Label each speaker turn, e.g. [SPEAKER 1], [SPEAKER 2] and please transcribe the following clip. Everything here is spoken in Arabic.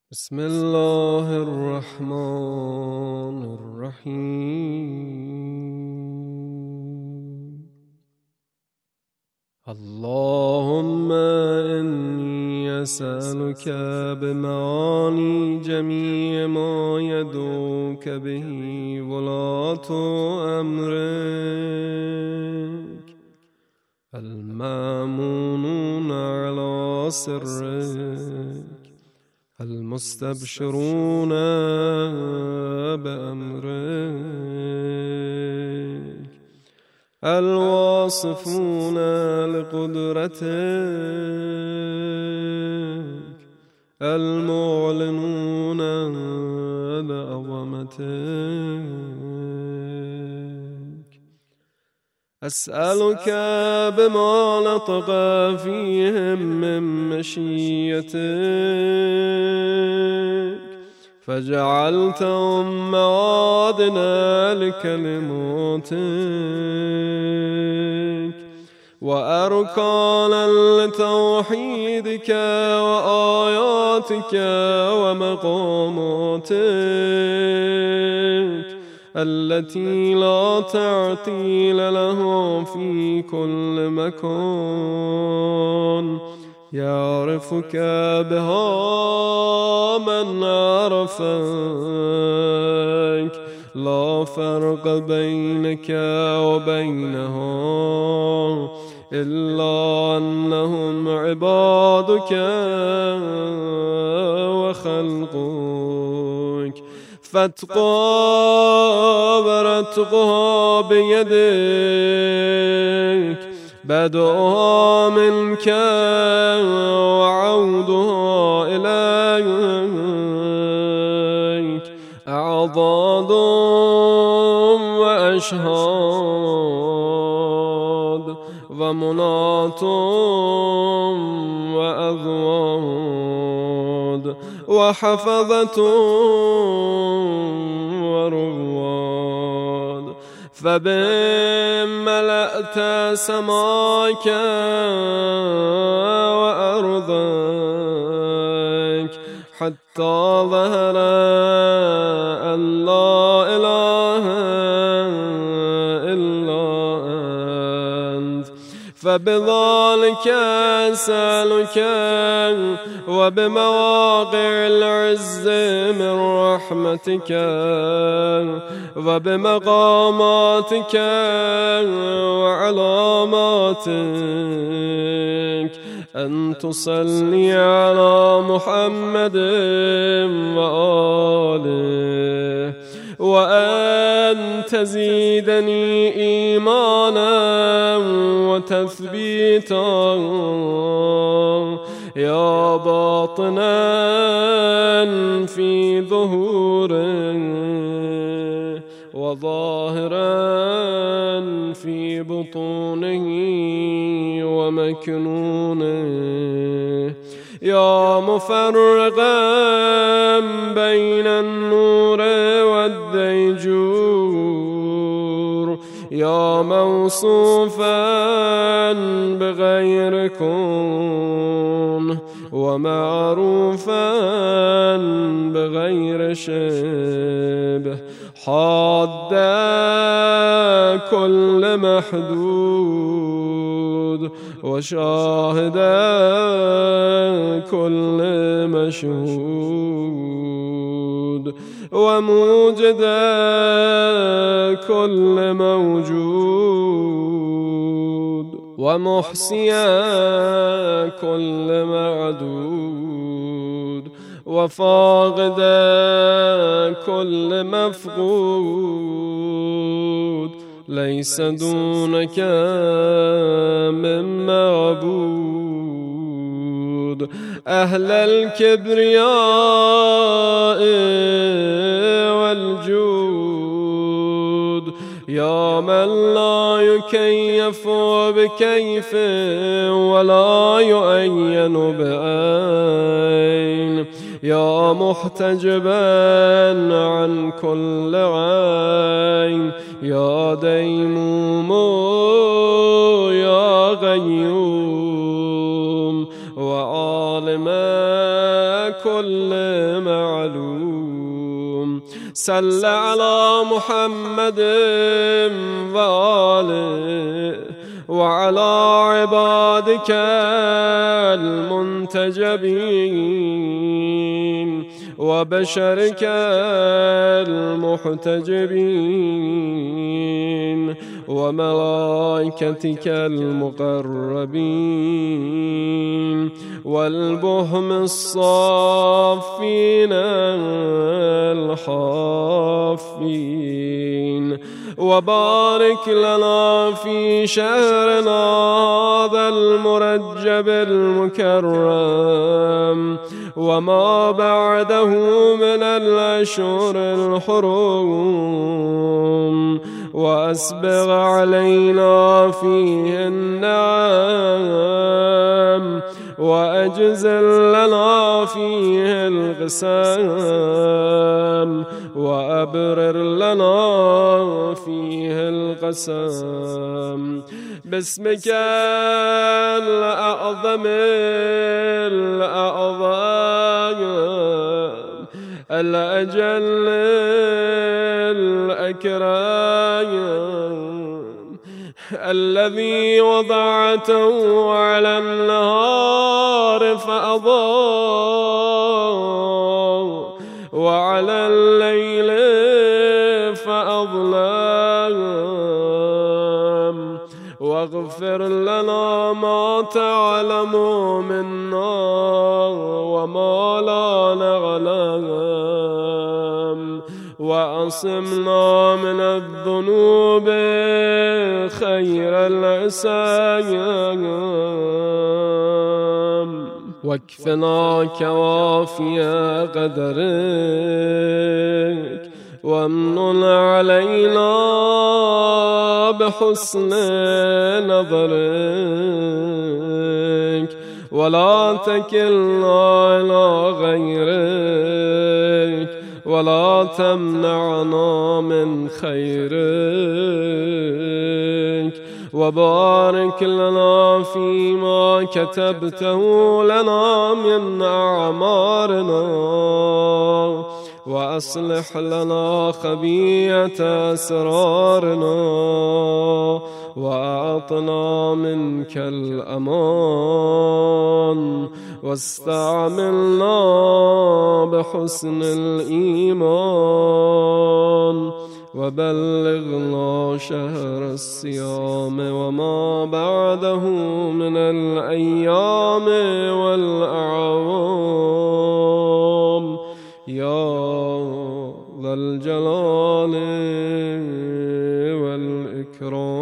[SPEAKER 1] بسم الله الرحمن الرحيم. اللهم إني أسألك بمعاني جميع ما يدعوك به ولاة أمرك المأمونون على سرك المستبشرون بأمرك الواصفون لقدرتك المعلنون لعظمتك. أسألك بما نطق فيهم من مشيتك فجعلتهم معادنا لكلماتك وأركانا لتوحيدك وآياتك ومقاماتك التي لا تعطيل لها في كل مكان يعرفك بها من عرفك لا فرق بينك وبينها إلا أنهم عبادك وخلقك فاتقى ورتقها بيدك بدءها منك وعودها إليك أعضاد وأشهاد ومناط وأذواد وحفظة ورواد فبملأت سماك وأرضك حتى ظهر أن لا إله إلا أنت فبذلك أسألك وبمواقع العز من رحمتك وبمقاماتك وعلاماتك أن تصلي على محمد وآله وأن تزيدني إيمانا وتثبيتا يا باطنا في ظهوره وظاهرا في بطونه ومكنونه يا مفرقا بين النور والديجور يا موصوفا بغير كون ومعروفا بغير شبه حاد كل محدود وشاهد كل مشهود وموجد كل موجود ومحصي كل معدود وفاقد كل مفقود ليس دونك من معبود أهل الكبرياء والجود يا من لا يكيف بكيف ولا يؤين بأين يا محتجبا عن كل عين يا ديموم يا غيوم وعالما كل معلوم. صل على محمد وآله وعلى عبادك المنتجبين وبشرك المحتجبين وملائكتك المقربين والبهم الصافين الحافين. وبارك لنا في شهرنا هذا المرجب المكرم وما بعده من الأشهر الحرم، وأسبغ علينا فيه النعم، وأجزل لنا فيه القسم، وأبرر لنا فيه القسم. باسمك الأعظم الأجل الأكرم الذي وضعته على النهار فأضاء وعلى الليل فأظلم، واغفر لنا ما تعلم منا وما لا نعلم، وأعصمنا من الذنوب خير العصيان، واكفنا كوافي قدرك، وامنن علينا بحسن نظرك، ولا تكلنا إلى غيرك، ولا تمنعنا من خيرك. وبارك لنا فيما كتبته لنا من أعمارنا، وأصلح لنا خبيئة أسرارنا، وأعطنا منك الأمان، واستعملنا بحسن الإيمان، وبلغنا شهر الصيام وما بعده من الأيام والأعوام يا ذا الجلال والإكرام.